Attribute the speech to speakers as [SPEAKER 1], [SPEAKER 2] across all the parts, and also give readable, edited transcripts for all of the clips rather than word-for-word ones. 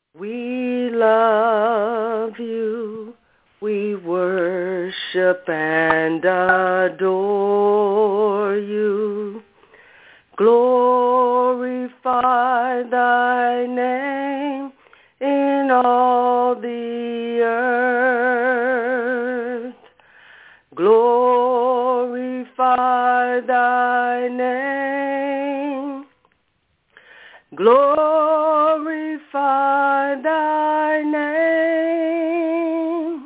[SPEAKER 1] We love you. We worship and adore you. Glorify thy name in all the earth. Glorify thy name. Glorify thy name.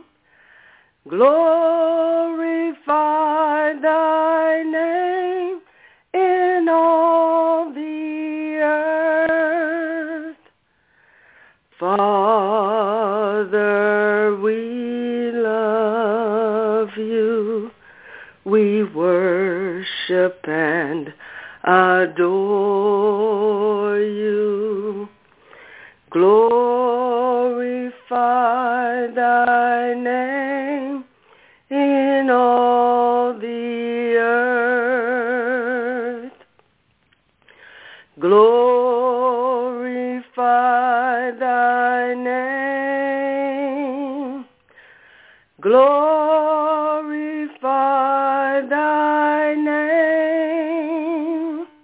[SPEAKER 1] Glorify thy name in all the earth. Father, we love you. We worship and adore you. Glorify thy name in all the earth. Glorify thy name. Glorify thy name.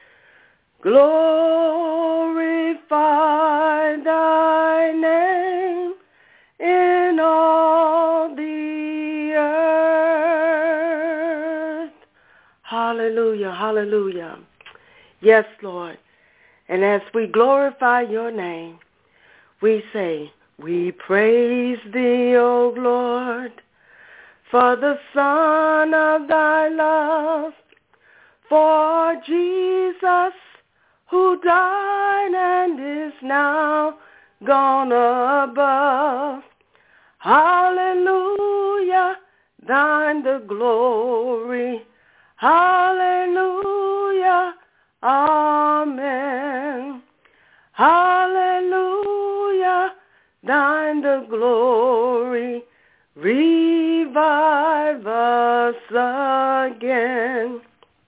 [SPEAKER 1] Glorify thy name in all the earth. Hallelujah, hallelujah. Yes, Lord. And as we glorify your name, we say, we praise thee, O Lord, for the Son of thy love, for Jesus who died and is now gone above. Hallelujah, thine the glory. Hallelujah, amen. Hallelujah, thine the glory. Revive us again.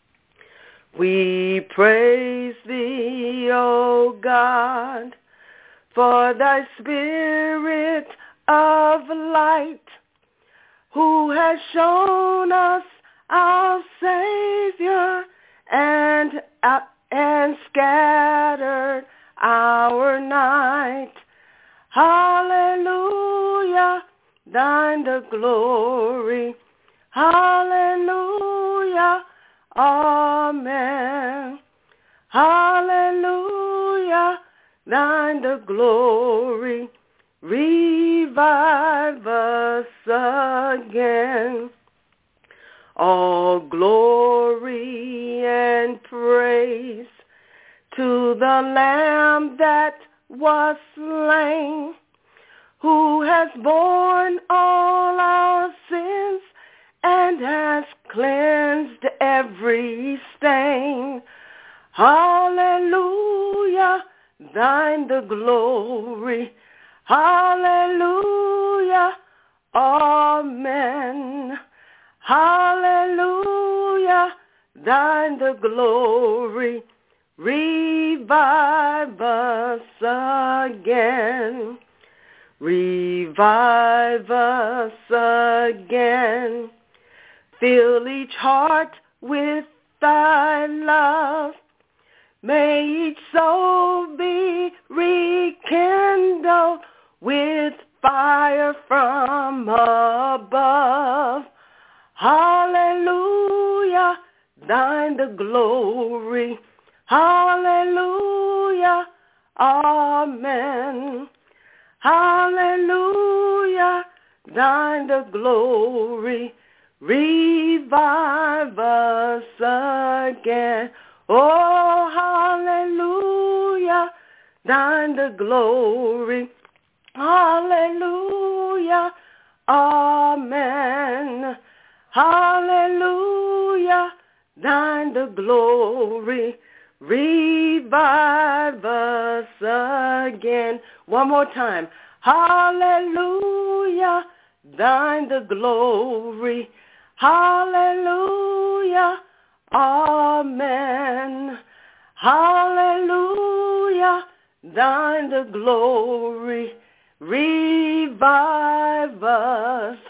[SPEAKER 1] We praise thee, O God, for thy Spirit of light, who has shown us our Savior and scattered our night. Hallelujah, thine the glory. Hallelujah, amen. Hallelujah, thine the glory. Revive us again. All glory and praise to the Lamb that was slain, who has borne all our sins and has cleansed every stain. Hallelujah, thine the glory. Hallelujah, amen. Hallelujah, thine the glory. Revive us again. Revive us again. Fill each heart with thy love. May each soul be rekindled with fire from above. Hallelujah, thine the glory. Hallelujah, amen. Hallelujah, thine the glory. Revive us again. Oh, hallelujah, thine the glory. Hallelujah, amen. Hallelujah, thine the glory. Revive us again. One more time. Hallelujah, thine the glory. Hallelujah, amen. Hallelujah, thine the glory. revive us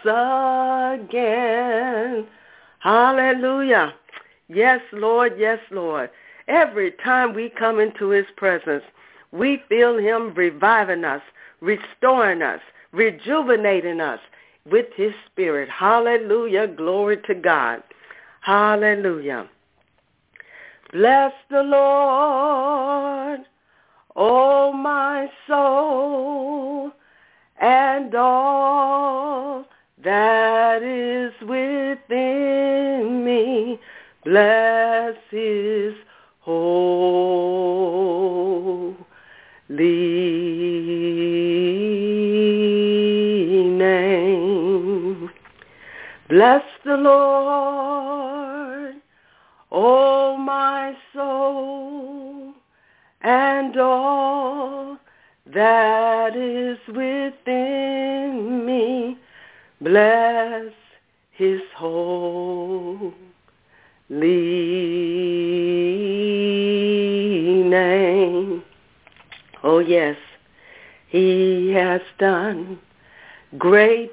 [SPEAKER 1] again. Hallelujah. Yes, Lord. Yes, Lord. Every time we come into his presence, we feel him reviving us, restoring us, rejuvenating us with his spirit. Hallelujah. Glory to God. Hallelujah. Bless the Lord, O my soul, and all that is within me. Bless his holy name. Bless the Lord, O my soul, and all that is within me. Bless his holy name. Oh yes, he has done great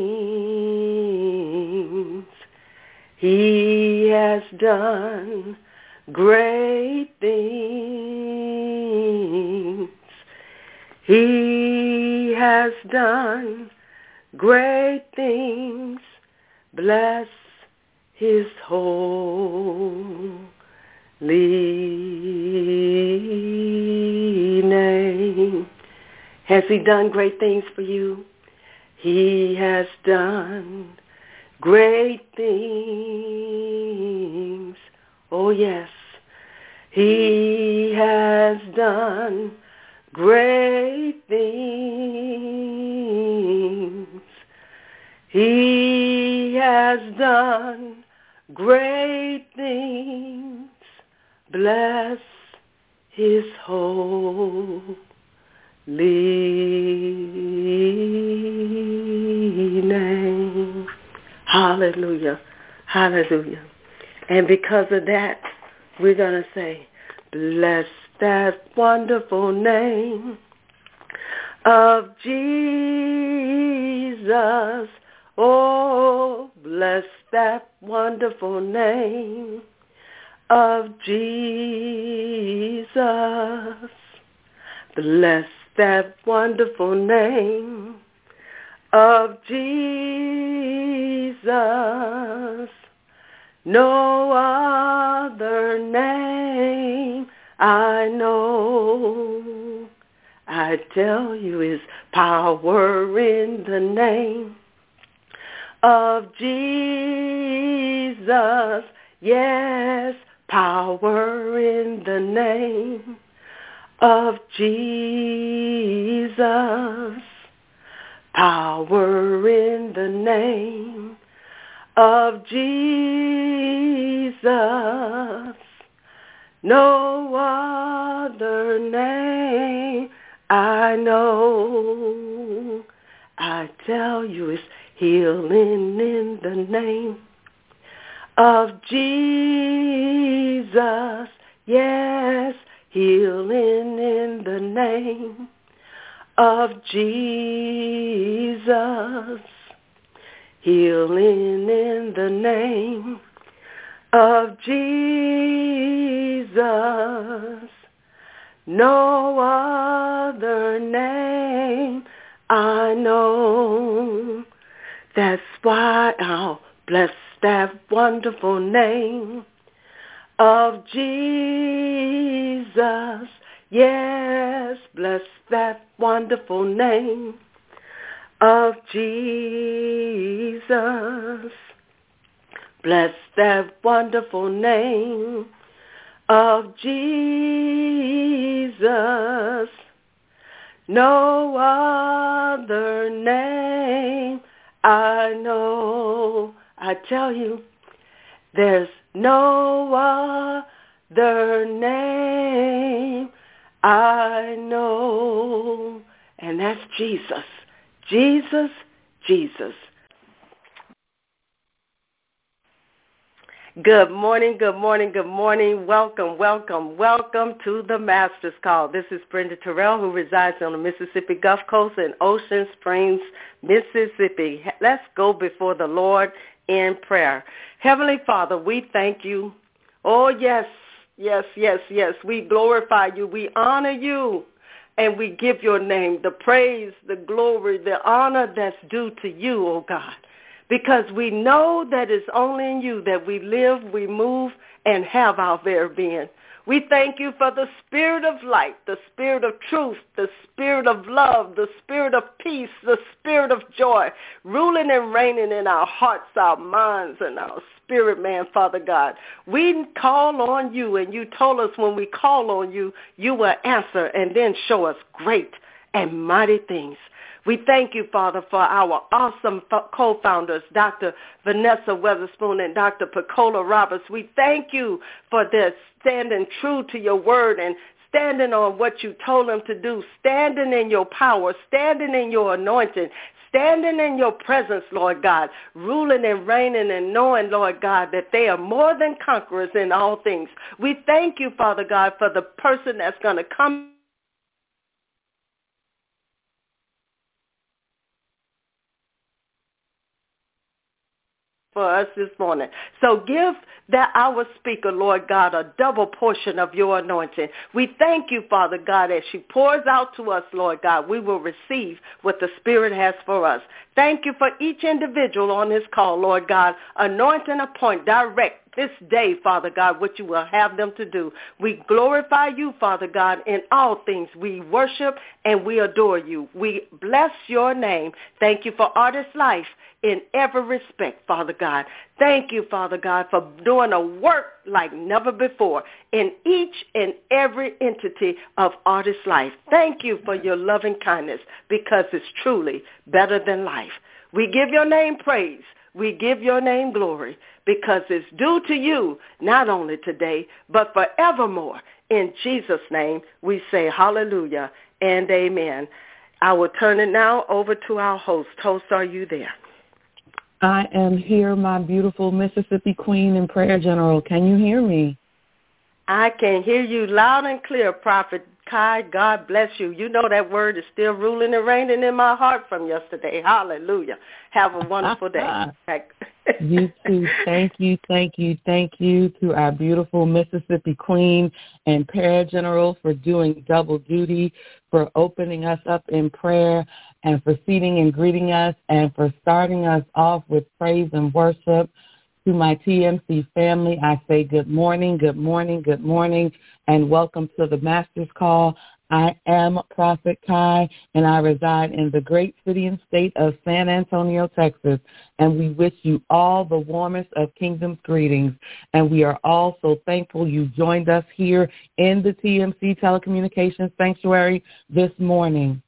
[SPEAKER 1] things. He has done great things. He has done great things. Bless his holy name. Has he done great things for you? He has done great things. Oh yes, he has done great things. He has done great things. Bless his holy name. Hallelujah. Hallelujah. And because of that, we're going to say, bless that wonderful name of Jesus. Oh, bless that wonderful name of Jesus. Bless that wonderful name of Jesus. No other name I know. I tell you, is power in the name of Jesus. Yes, power in the name of Jesus. Power in the name of Jesus. No other name I know. I tell you, it's healing in the name of Jesus. Yes, healing in the name of Jesus. Healing in the name of Jesus. No other name I know. That's why I'll bless that wonderful name of Jesus. Yes, bless that wonderful name of Jesus. Bless that wonderful name of Jesus. No other name I know. I tell you, there's no other name I know. And that's Jesus. Jesus, Jesus. Good morning, good morning, good morning. Welcome, welcome, welcome to the Master's Call. This is Brenda Terrell, who resides on the Mississippi Gulf Coast in Ocean Springs, Mississippi. Let's go before the Lord in prayer. Heavenly Father, we thank you. Oh, yes, yes, yes, yes. We glorify you. We honor you. And we give your name the praise, the glory, the honor that's due to you, oh God. Because we know that it's only in you that we live, we move, and have our very being. We thank you for the spirit of light, the spirit of truth, the spirit of love, the spirit of peace, the spirit of joy, ruling and reigning in our hearts, our minds, and our spirit, man, Father God. We call on you, and you told us when we call on you, you will answer and then show us great and mighty things. We thank you, Father, for our awesome co-founders, Dr. Vanessa Weatherspoon and Dr. Pacola Roberts. We thank you for their standing true to your word and standing on what you told them to do, standing in your power, standing in your anointing, standing in your presence, Lord God, ruling and reigning and knowing, Lord God, that they are more than conquerors in all things. We thank you, Father God, for the person that's going to come for us this morning. So give that our speaker, Lord God, a double portion of your anointing. We thank you, Father God, as she pours out to us, Lord God, we will receive what the Spirit has for us. Thank you for each individual on this call, Lord God. Anoint and appoint, direct this day, Father God, what you will have them to do. We glorify you, Father God, in all things. We worship and we adore you. We bless your name. Thank you for Artist Life in every respect, Father God. Thank you, Father God, for doing a work like never before in each and every entity of Artist Life. Thank you for your loving kindness, because it's truly better than life. We give your name praise. We give your name glory, because it's due to you, not only today, but forevermore. In Jesus' name, we say hallelujah and amen. I will turn it now over to our host. Host, are you there?
[SPEAKER 2] I am here, my beautiful Mississippi Queen and Prayer General. Can you hear me?
[SPEAKER 1] I can hear you loud and clear, Prophet Kai. God bless you. You know that word is still ruling and reigning in my heart from yesterday. Hallelujah. Have a wonderful day.
[SPEAKER 2] You too. Thank you, thank you, thank you to our beautiful Mississippi Queen and Prayer General for doing double duty, for opening us up in prayer, and for seating and greeting us, and for starting us off with praise and worship. To my TMC family, I say good morning, good morning, good morning, and welcome to the Master's Call. I am Prophet Kai, and I reside in the great city and state of San Antonio, Texas, and we wish you all the warmest of Kingdom's greetings. And we are all so thankful you joined us here in the TMC Telecommunications Sanctuary this morning.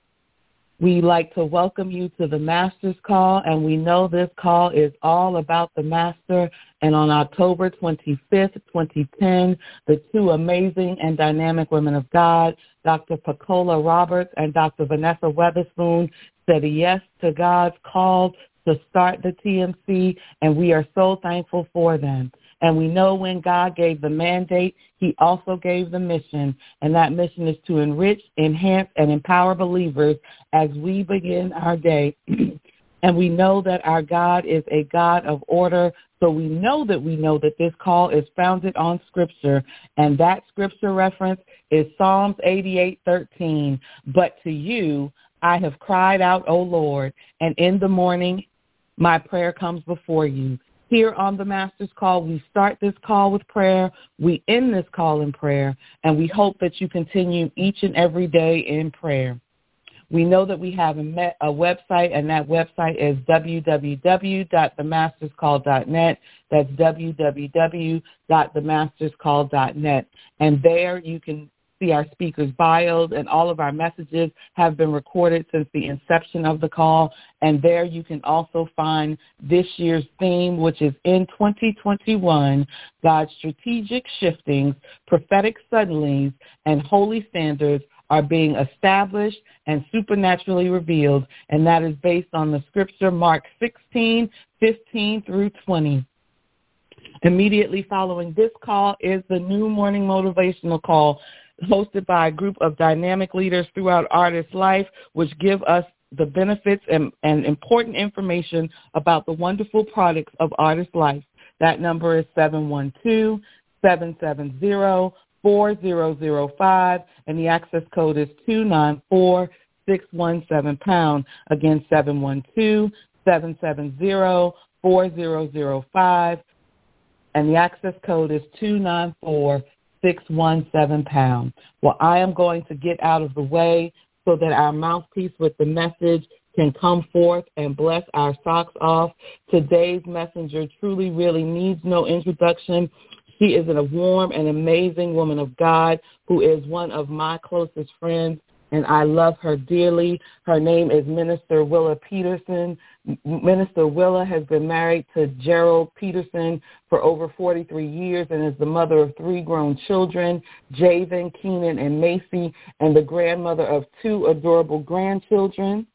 [SPEAKER 2] We'd like to welcome you to the Master's Call, and we know this call is all about the Master. And on October 25th, 2010, the two amazing and dynamic women of God, Dr. Pacola Roberts and Dr. Vanessa Weatherspoon, said yes to God's call to start the TMC, and we are so thankful for them. And we know when God gave the mandate, he also gave the mission, and that mission is to enrich, enhance, and empower believers as we begin our day. And we know that our God is a God of order, so we know that this call is founded on Scripture, and that Scripture reference is Psalms 88:13. But to you I have cried out, O Lord, and in the morning my prayer comes before you. Here on the Master's Call, we start this call with prayer, we end this call in prayer, and we hope that you continue each and every day in prayer. We know that we have a website, and that website is www.themasterscall.net. That's www.themasterscall.net. And there you can see our speakers' bios, and all of our messages have been recorded since the inception of the call. And there you can also find this year's theme, which is in 2021, God's strategic shiftings, prophetic suddenlies, and holy standards are being established and supernaturally revealed, and that is based on the scripture Mark 16:15 through 20. Immediately following this call is the New Morning Motivational Call, hosted by a group of dynamic leaders throughout Artist Life, which give us the benefits and important information about the wonderful products of Artist Life. That number is 712-770-4005, and the access code is 294617#. Again, 712-770-4005, and the access code is 294617#. Well, I am going to get out of the way so that our mouthpiece with the message can come forth and bless our socks off. Today's messenger truly, really needs no introduction. She is a warm and amazing woman of God who is one of my closest friends, and I love her dearly. Her name is Minister Willa Peterson. Minister Willa has been married to Gerald Peterson for over 43 years and is the mother of 3 grown children, Javen, Keenan, and Macy, and the grandmother of 2 adorable grandchildren.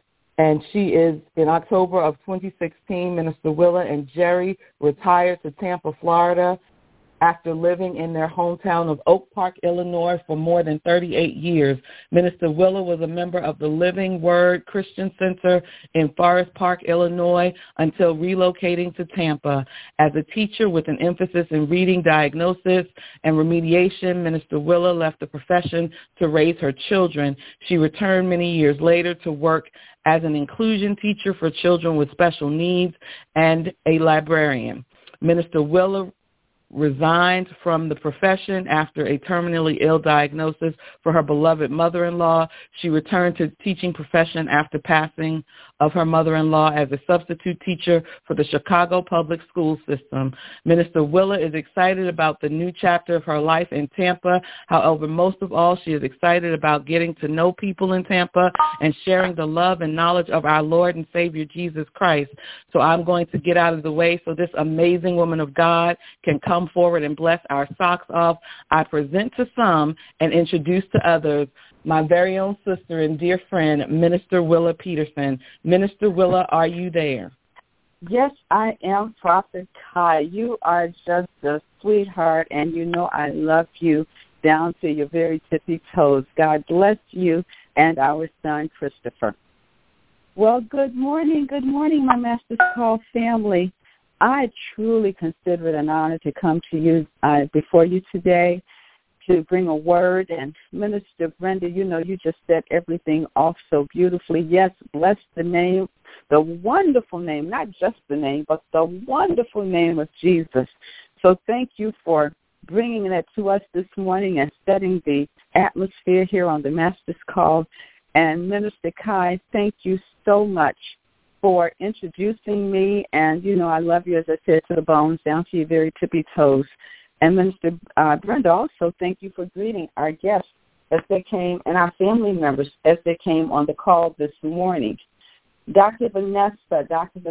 [SPEAKER 2] And she is, in October of 2016, Minister Willa and Jerry retired to Tampa, Florida, after living in their hometown of Oak Park, Illinois for more than 38 years. Minister Willa was a member of the Living Word Christian Center in Forest Park, Illinois, until relocating to Tampa. As a teacher with an emphasis in reading diagnosis and remediation, Minister Willa left the profession to raise her children. She returned many years later to work as an inclusion teacher for children with special needs and a librarian. Minister Willa resigned from the profession after a terminally ill diagnosis for her beloved mother-in-law. She returned to the teaching profession after passing of her mother-in-law as a substitute teacher for the Chicago public school system. Minister Willa is excited about the new chapter of her life in Tampa. However, most of all, she is excited about getting to know people in Tampa and sharing the love and knowledge of our Lord and Savior Jesus Christ. So I'm going to get out of the way so this amazing woman of God can come forward and bless our socks off. I present to some and introduce to others my very own sister and dear friend, Minister Willa Peterson. Minister Willa, are you there?
[SPEAKER 3] Yes, I am, Prophet Kai. You are just a sweetheart, and you know I love you down to your very tippy toes. God bless you and our son, Christopher. Well, good morning, my Master's Call family. I truly consider it an honor to come to you before you today to bring a word. And Minister Brenda, you know, you just set everything off so beautifully. Yes, bless the name, the wonderful name, not just the name, but the wonderful name of Jesus. So thank you for bringing that to us this morning and setting the atmosphere here on the Master's Call. And Minister Kai, thank you so much for introducing me. And, you know, I love you, as I said, to the bones, down to your very tippy toes. And Minister Brenda, also thank you for greeting our guests as they came and our family members as they came on the call this morning. Dr. Vanessa,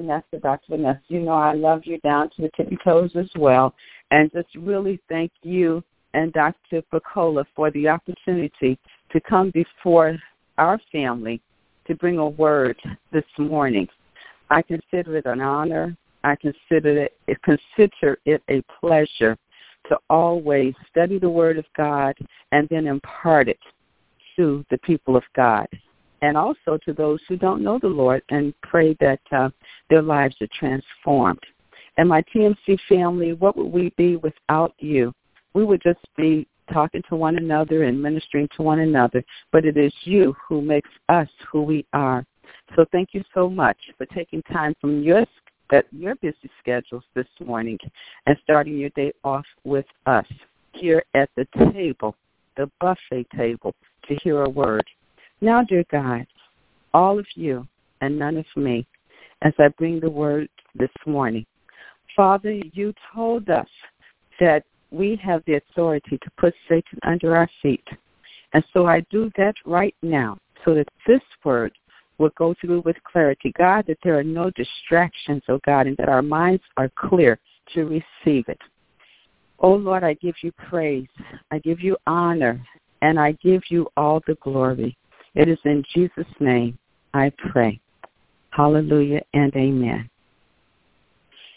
[SPEAKER 3] you know I love you down to the tippy toes as well. And just really thank you and Dr. Picola for the opportunity to come before our family to bring a word this morning. I consider it an honor. I consider it a pleasure to always study the Word of God and then impart it to the people of God, and also to those who don't know the Lord, and pray that their lives are transformed. And my TMC family, what would we be without you? We would just be talking to one another and ministering to one another, but it is you who makes us who we are. So thank you so much for taking time from your busy schedules this morning and starting your day off with us here at the table, the buffet table, to hear a word. Now, dear God, all of you and none of me, as I bring the word this morning. Father, you told us that we have the authority to put Satan under our feet. And so I do that right now so that this word will go through with clarity. God, that there are no distractions, oh God, and that our minds are clear to receive it. Oh Lord, I give you praise. I give you honor, and I give you all the glory. It is in Jesus' name I pray. Hallelujah and amen.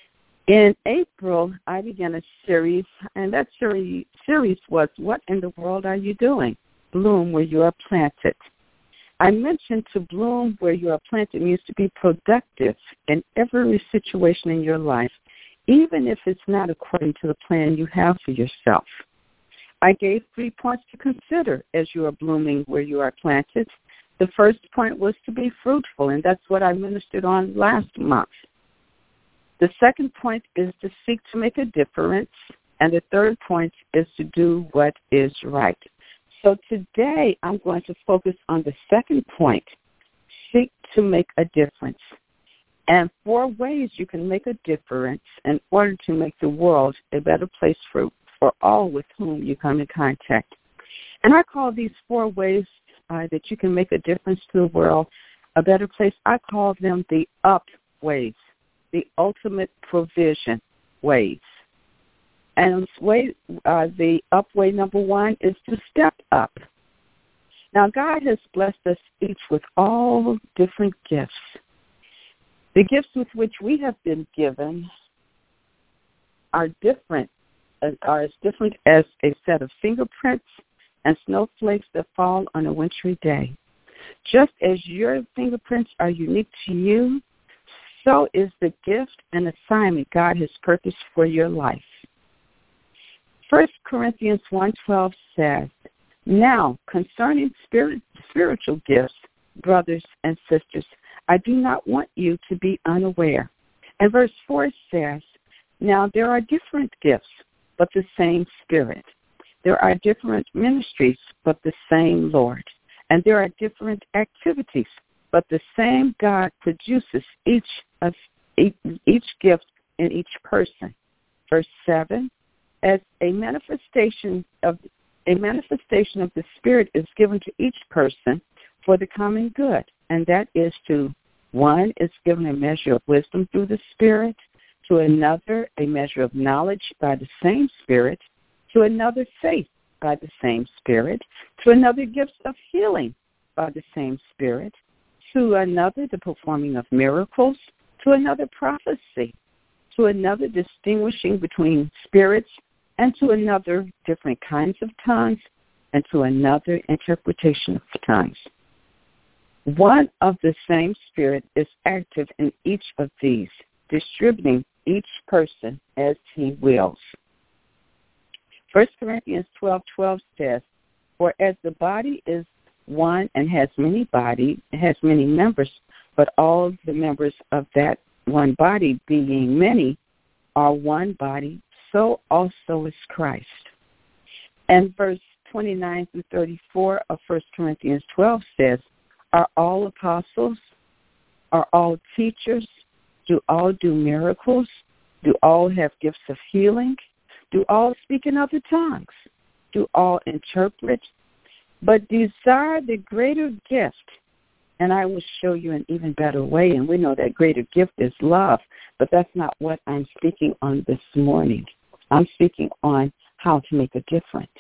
[SPEAKER 3] In April, I began a series, and that series was What in the World Are You Doing? Bloom Where You Are Planted. I mentioned to bloom where you are planted means to be productive in every situation in your life, even if it's not according to the plan you have for yourself. I gave 3 points to consider as you are blooming where you are planted. The first point was to be fruitful, and that's what I ministered on last month. The second point is to seek to make a difference, and the third point is to do what is right. So today I'm going to focus on the second point, seek to make a difference, and 4 ways you can make a difference in order to make the world a better place for all with whom you come in contact. And I call these 4 ways that you can make a difference to the world a better place. I call them the up ways, the ultimate provision ways. And the up way number 1 is to step up. Now, God has blessed us each with all different gifts. The gifts with which we have been given are as different as a set of fingerprints and snowflakes that fall on a wintry day. Just as your fingerprints are unique to you, so is the gift and assignment God has purposed for your life. 1 Corinthians 1:12 says, "Now, concerning spiritual gifts, brothers and sisters, I do not want you to be unaware." And verse 4 says, "Now there are different gifts, but the same Spirit. There are different ministries, but the same Lord. And there are different activities, but the same God produces each gift in each person." Verse 7, "As a manifestation of the Spirit is given to each person for the common good, and that is to one is given a measure of wisdom through the Spirit, to another a measure of knowledge by the same Spirit, to another faith by the same Spirit, to another gifts of healing by the same Spirit, to another the performing of miracles, to another prophecy, to another distinguishing between spirits, and to another different kinds of tongues, and to another interpretation of tongues." One of the same Spirit is active in each of these, distributing each person as he wills. 1 Corinthians 12:12 says, "For as the body is one and has many members, but all the members of that one body, being many, are one body, so also is Christ." And verse 29 through 34 of 1 Corinthians 12 says, "Are all apostles? Are all teachers? Do all do miracles? Do all have gifts of healing? Do all speak in other tongues? Do all interpret? But desire the greater gift, and I will show you an even better way." And we know that greater gift is love, but that's not what I'm speaking on this morning. I'm speaking on how to make a difference.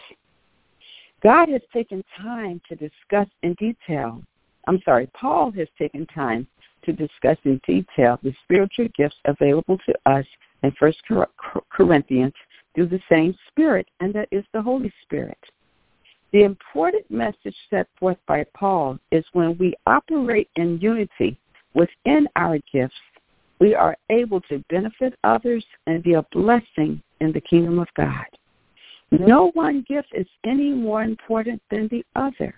[SPEAKER 3] God has taken time to discuss in detail. Paul has taken time to discuss in detail the spiritual gifts available to us in 1 Corinthians through the same Spirit, and that is the Holy Spirit. The important message set forth by Paul is when we operate in unity within our gifts, we are able to benefit others and be a blessing in the kingdom of God. No one gift is any more important than the other.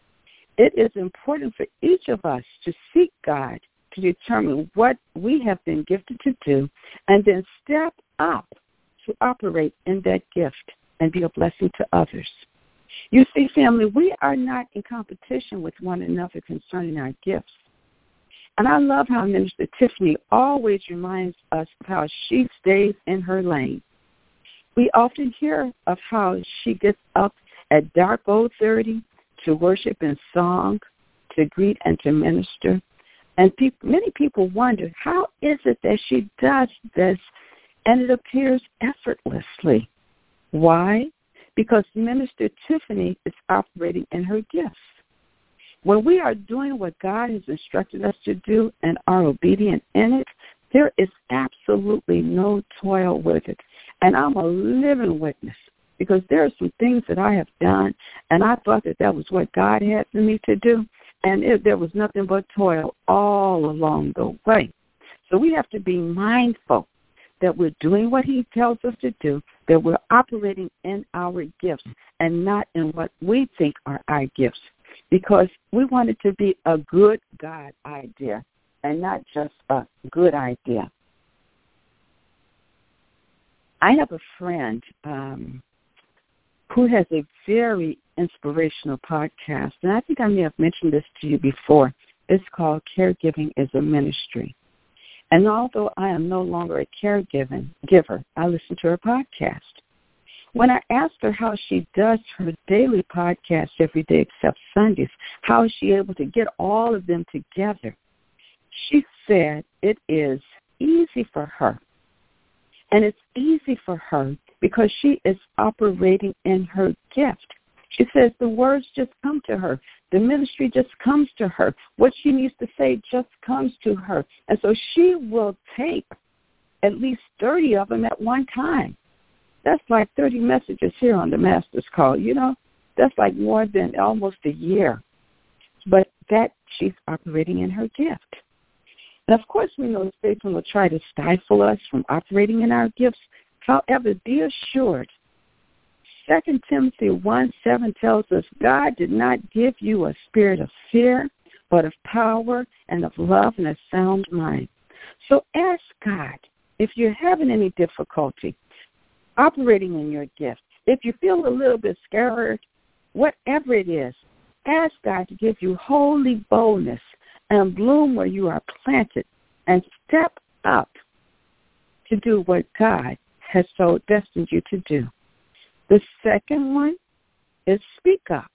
[SPEAKER 3] It is important for each of us to seek God to determine what we have been gifted to do and then step up to operate in that gift and be a blessing to others. You see, family, we are not in competition with one another concerning our gifts. And I love how Minister Tiffany always reminds us of how she stays in her lane. We often hear of how she gets up at dark 30 to worship in song, to greet and to minister. And many people wonder, how is it that she does this and it appears effortlessly? Why? Because Minister Tiffany is operating in her gifts. When we are doing what God has instructed us to do and are obedient in it, There is absolutely no toil with it. And I'm a living witness because there are some things that I have done, and I thought that was what God had for me to do, and there was nothing but toil all along the way. So we have to be mindful that we're doing what he tells us to do, that we're operating in our gifts and not in what we think are our gifts, because we want it to be a good God idea and not just a good idea. I have a friend who has a very inspirational podcast, and I think I may have mentioned this to you before. It's called Caregiving is a Ministry. And although I am no longer a giver, I listen to her podcast. When I asked her how she does her daily podcast every day except Sundays, how is she able to get all of them together? She said it is easy for her. And it's easy for her because she is operating in her gift. She says the words just come to her. The ministry just comes to her. What she needs to say just comes to her. And so she will take at least 30 of them at one time. That's like 30 messages here on the Master's Call. You know, that's like more than almost a year. But that she's operating in her gift. And, of course, we know Satan will try to stifle us from operating in our gifts. However, be assured, 2 Timothy 1:7 tells us God did not give you a spirit of fear, but of power and of love and a sound mind. So ask God if you're having any difficulty operating in your gift. If you feel a little bit scared, whatever it is, ask God to give you holy boldness and bloom where you are planted and step up to do what God has so destined you to do. The second one is speak up.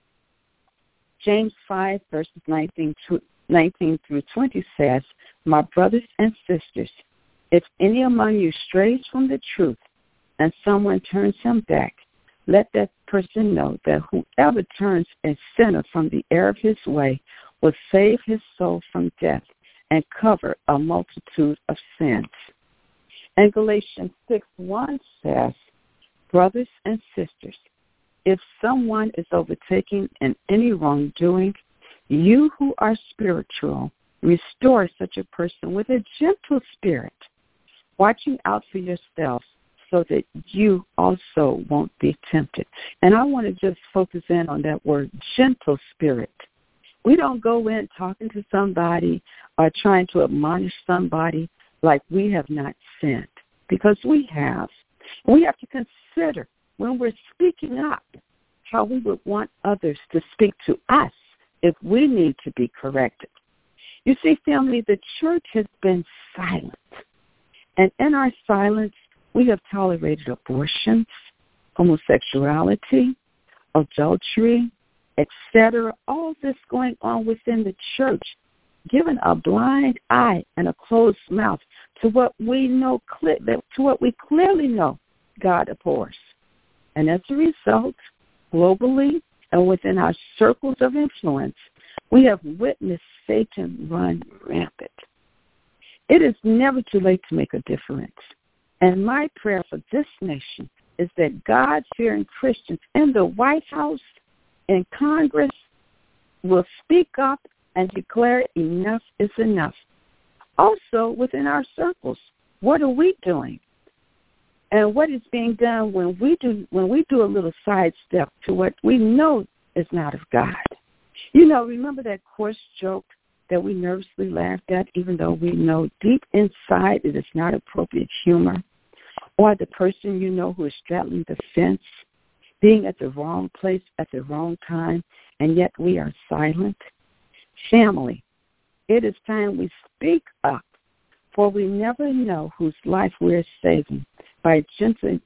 [SPEAKER 3] James 5, verses 19 through 20 says, "My brothers and sisters, if any among you strays from the truth and someone turns him back, let that person know that whoever turns a sinner from the error of his way will save his soul from death and cover a multitude of sins." And Galatians 6:1 says, "Brothers and sisters, if someone is overtaken in any wrongdoing, you who are spiritual, restore such a person with a gentle spirit, watching out for yourselves so that you also won't be tempted." And I want to just focus in on that word, gentle spirit. We don't go in talking to somebody or trying to admonish somebody like we have not sinned, because we have. We have to consider when we're speaking up how we would want others to speak to us if we need to be corrected. You see, family, the church has been silent. And in our silence, we have tolerated abortions, homosexuality, adultery, etc., all this going on within the church, giving a blind eye and a closed mouth to what we know, to what we clearly know God abhors. And as a result, globally and within our circles of influence, we have witnessed Satan run rampant. It is never too late to make a difference. And my prayer for this nation is that God-fearing Christians in the White House, in Congress, will speak up and declare enough is enough. Also, within our circles, what are we doing? And what is being done when we do a little sidestep to what we know is not of God? You know, remember that coarse joke that we nervously laughed at, even though we know deep inside it is not appropriate humor? Or the person you know who is straddling the fence, being at the wrong place at the wrong time, and yet we are silent? Family, it is time we speak up, for we never know whose life we are saving by gently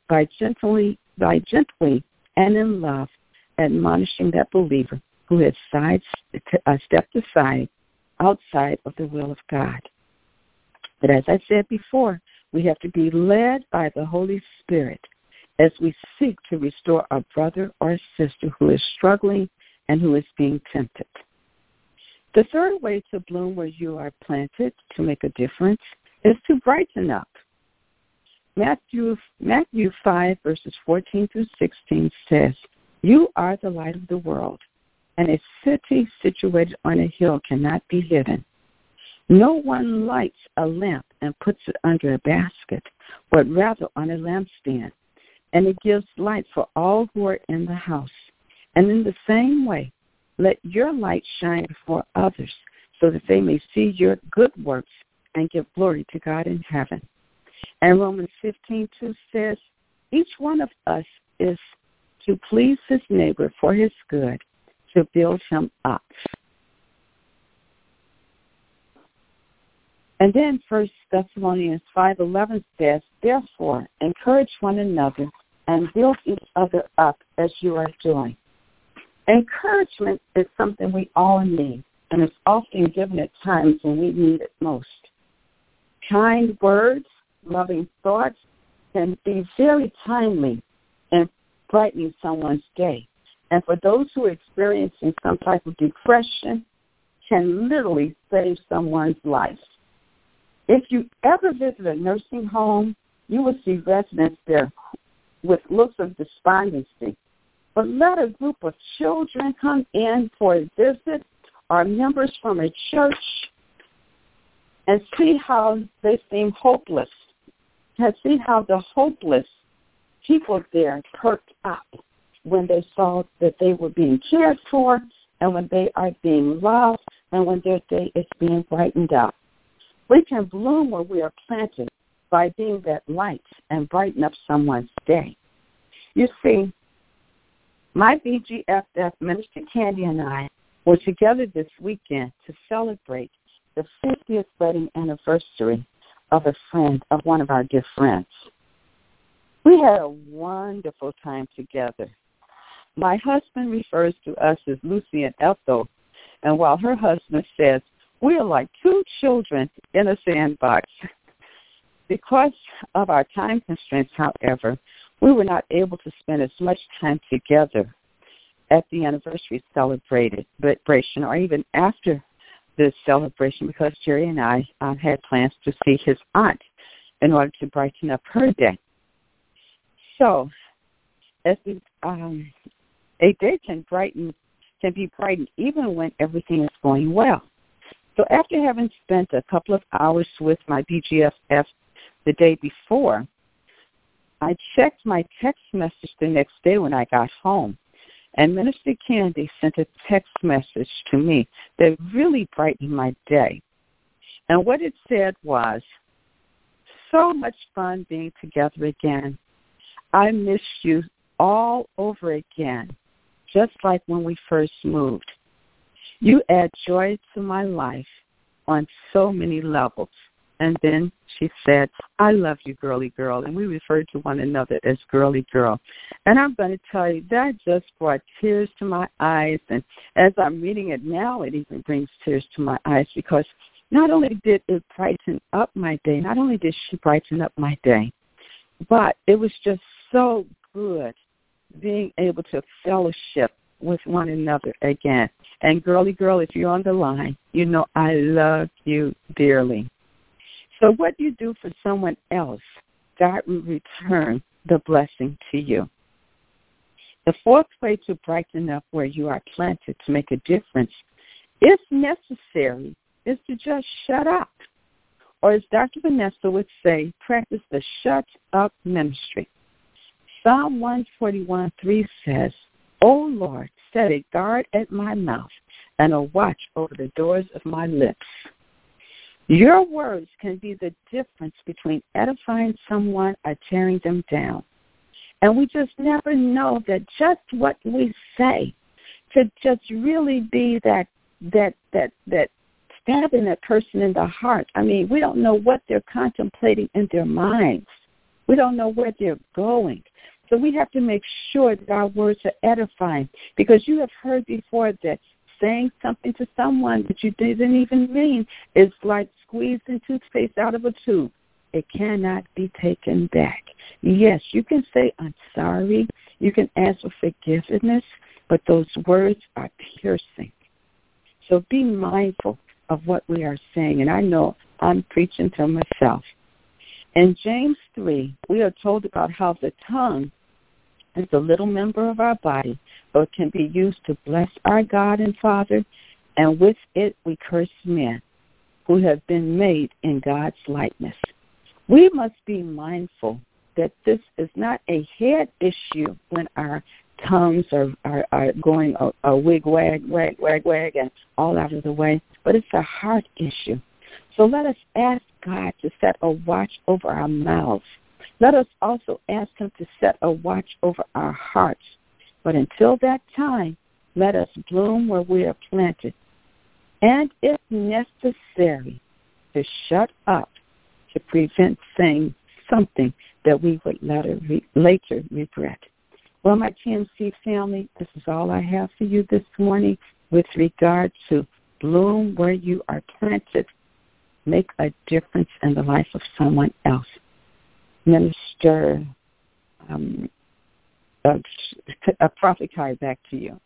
[SPEAKER 3] and in love admonishing that believer who has stepped aside outside of the will of God. But as I said before, we have to be led by the Holy Spirit as we seek to restore a brother or sister who is struggling and who is being tempted. The third way to bloom where you are planted to make a difference is to brighten up. Matthew 5, verses 14 through 16 says, "You are the light of the world, and a city situated on a hill cannot be hidden. No one lights a lamp and puts it under a basket, but rather on a lampstand, and it gives light for all who are in the house. And in the same way, let your light shine before others, so that they may see your good works and give glory to God in heaven." And Romans 15:2 says, "Each one of us is to please his neighbor for his good, to build him up." And then 1 Thessalonians 5:11 says, "Therefore, encourage one another and build each other up as you are doing." Encouragement is something we all need, and it's often given at times when we need it most. Kind words, loving thoughts can be very timely in brightening someone's day. And for those who are experiencing some type of depression, can literally save someone's life. If you ever visit a nursing home, you will see residents there with looks of despondency. But let a group of children come in for a visit or members from a church and see how they seem hopeless. And see how the hopeless people there perked up when they saw that they were being cared for and when they are being loved and when their day is being brightened up. We can bloom where we are planted by being that light and brighten up someone's day. You see, my BGFF, Minister Candy, and I were together this weekend to celebrate the 50th wedding anniversary of a friend, of one of our dear friends. We had a wonderful time together. My husband refers to us as Lucy and Ethel, and while her husband says, we are like two children in a sandbox. Because of our time constraints, however, we were not able to spend as much time together at the anniversary celebration or even after the celebration because Jerry and I had plans to see his aunt in order to brighten up her day. So, as a day can be brightened even when everything is going well. So after having spent a couple of hours with my BGFF the day before, I checked my text message the next day when I got home, and Minister Candy sent a text message to me that really brightened my day. And what it said was, so much fun being together again. I miss you all over again, just like when we first moved. You add joy to my life on so many levels. And then she said, I love you, girly girl. And we referred to one another as girly girl. And I'm going to tell you, that just brought tears to my eyes. And as I'm reading it now, it even brings tears to my eyes because not only did it brighten up my day, not only did she brighten up my day, but it was just so good being able to fellowship with one another again. And girly girl, if you're on the line, you know I love you dearly. So what you do for someone else, God will return the blessing to you. The fourth way to brighten up where you are planted to make a difference, if necessary, is to just shut up. Or as Dr. Vanessa would say, practice the shut up ministry. Psalm 141:3 says, O Lord, set a guard at my mouth and a watch over the doors of my lips. Your words can be the difference between edifying someone or tearing them down. And we just never know that just what we say could just really be that stabbing that person in the heart. I mean, we don't know what they're contemplating in their minds. We don't know where they're going. So we have to make sure that our words are edifying, because you have heard before that saying something to someone that you didn't even mean is like squeezing toothpaste out of a tube. It cannot be taken back. Yes, you can say, I'm sorry. You can ask for forgiveness, but those words are piercing. So be mindful of what we are saying. And I know I'm preaching to myself. In James 3, we are told about how the tongue is a little member of our body, but can be used to bless our God and Father, and with it we curse men who have been made in God's likeness. We must be mindful that this is not a head issue when our tongues are going a wig, wag, and all out of the way, but it's a heart issue. So let us ask God to set a watch over our mouths. Let us also ask him to set a watch over our hearts. But until that time, let us bloom where we are planted. And if necessary, to shut up to prevent saying something that we would later regret. Well, my TMC family, this is all I have for you this morning with regard to bloom where you are planted. Make a difference in the life of someone else. Minister, Prophet Kai, back to you.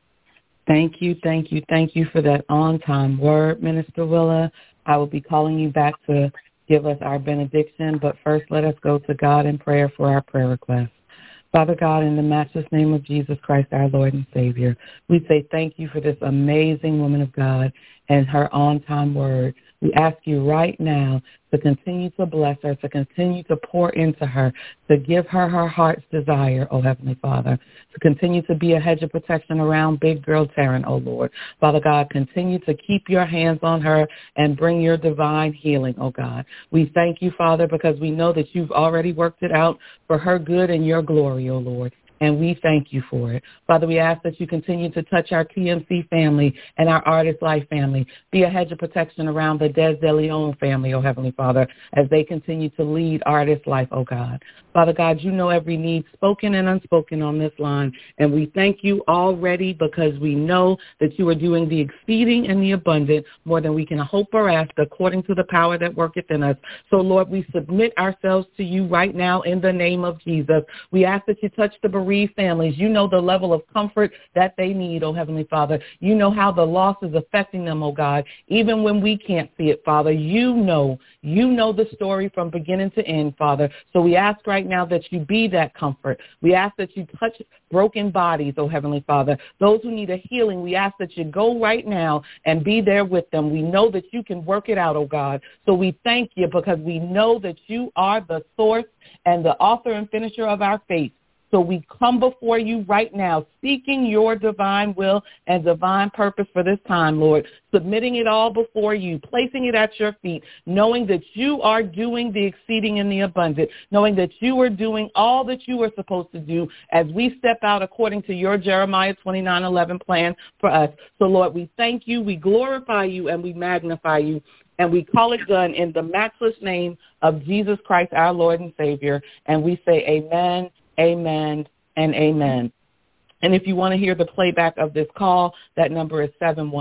[SPEAKER 2] Thank you for that on-time word, Minister Willa. I will be calling you back to give us our benediction, but first let us go to God in prayer for our prayer requests. Father God, in the matchless name of Jesus Christ, our Lord and Savior, we say thank you for this amazing woman of God and her on-time word. We ask you right now to continue to bless her, to continue to pour into her, to give her her heart's desire, oh Heavenly Father, to continue to be a hedge of protection around big girl Taryn, oh Lord. Father God, continue to keep your hands on her and bring your divine healing, oh God. We thank you, Father, because we know that you've already worked it out for her good and your glory, oh Lord. And we thank you for it. Father, we ask that you continue to touch our TMC family and our Artist Life family. Be a hedge of protection around the Des De Leon family, oh Heavenly Father, as they continue to lead Artist Life, oh God. Father God, you know every need spoken and unspoken on this line. And we thank you already because we know that you are doing the exceeding and the abundant more than we can hope or ask according to the power that worketh in us. So, Lord, we submit ourselves to you right now in the name of Jesus. We ask that you touch the bereaved families. You know the level of comfort that they need, oh Heavenly Father. You know how the loss is affecting them, oh God. Even when we can't see it, Father, you know the story from beginning to end, Father. So we ask right now that you be that comfort. We ask that you touch broken bodies, oh Heavenly Father. Those who need a healing, we ask that you go right now and be there with them. We know that you can work it out, oh God. So we thank you because we know that you are the source and the author and finisher of our faith. So we come before you right now, seeking your divine will and divine purpose for this time, Lord, submitting it all before you, placing it at your feet, knowing that you are doing the exceeding and the abundant, knowing that you are doing all that you are supposed to do as we step out according to your Jeremiah 29:11 plan for us. So, Lord, we thank you, we glorify you, and we magnify you. And we call it done in the matchless name of Jesus Christ, our Lord and Savior. And we say amen, amen, and amen. And if you want to hear the playback of this call, that number is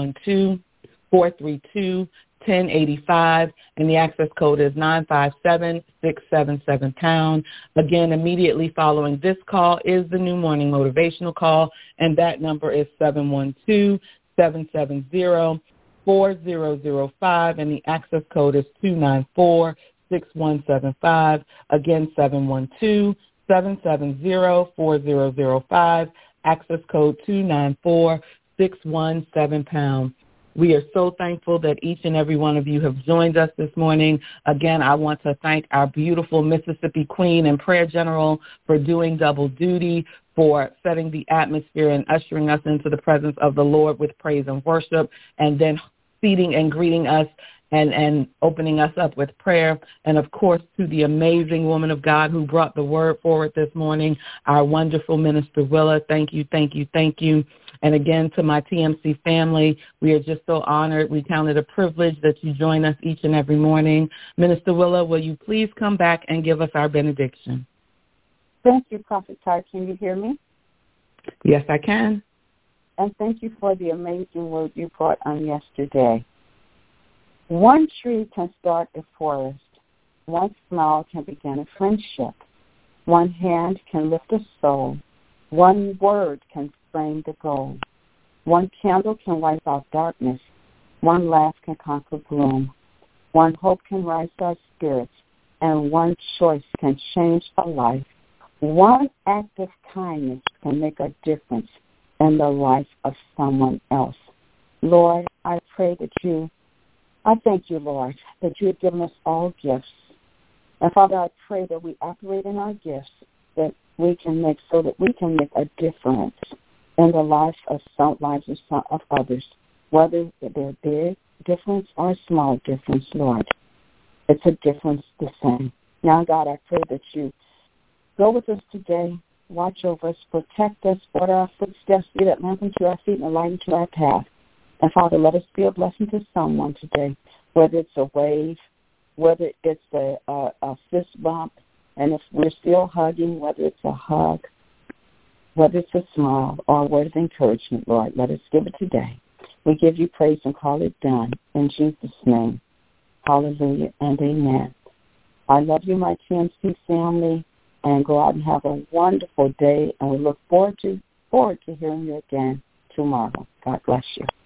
[SPEAKER 2] 712-432-1085, and the access code is 957-677#. Again, immediately following this call is the New Morning Motivational Call, and that number is 712-770-4005, and the access code is 294-6175. Again, 712-770-4005, access code 294-617#. We are so thankful that each and every one of you have joined us this morning. Again, I want to thank our beautiful Mississippi Queen and Prayer General for doing double duty, for setting the atmosphere and ushering us into the presence of the Lord with praise and worship, and then feeding and greeting us and opening us up with prayer. And, of course, to the amazing woman of God who brought the word forward this morning, our wonderful Minister Willa. Thank you, thank you, thank you. And, again, to my TMC family, we are just so honored. We count it a privilege that you join us each and every morning. Minister Willa, will you please come back and give us our benediction?
[SPEAKER 3] Thank you, Prophet Ty. Can you hear me?
[SPEAKER 2] Yes, I can.
[SPEAKER 3] And thank you for the amazing word you brought on yesterday. One tree can start a forest. One smile can begin a friendship. One hand can lift a soul. One word can frame the goal. One candle can wipe out darkness. One laugh can conquer gloom. One hope can rise our spirits, and one choice can change a life. One act of kindness can make a difference in the life of someone else. Lord, I thank you, Lord, that you have given us all gifts. And Father, I pray that we operate in our gifts that we can make a difference in the lives of others, whether they're big difference or small difference, Lord. It's a difference the same. Now, God, I pray that you go with us today, watch over us, protect us, order our footsteps, be that lamp unto our feet and a light unto our path. And, Father, let us be a blessing to someone today, whether it's a wave, whether it's a fist bump, and if we're still hugging, whether it's a hug, whether it's a smile or a word of encouragement, Lord, let us give it today. We give you praise and call it done. In Jesus' name, hallelujah and amen. I love you, my TMC family, and go out and have a wonderful day, and we look forward to hearing you again tomorrow. God bless you.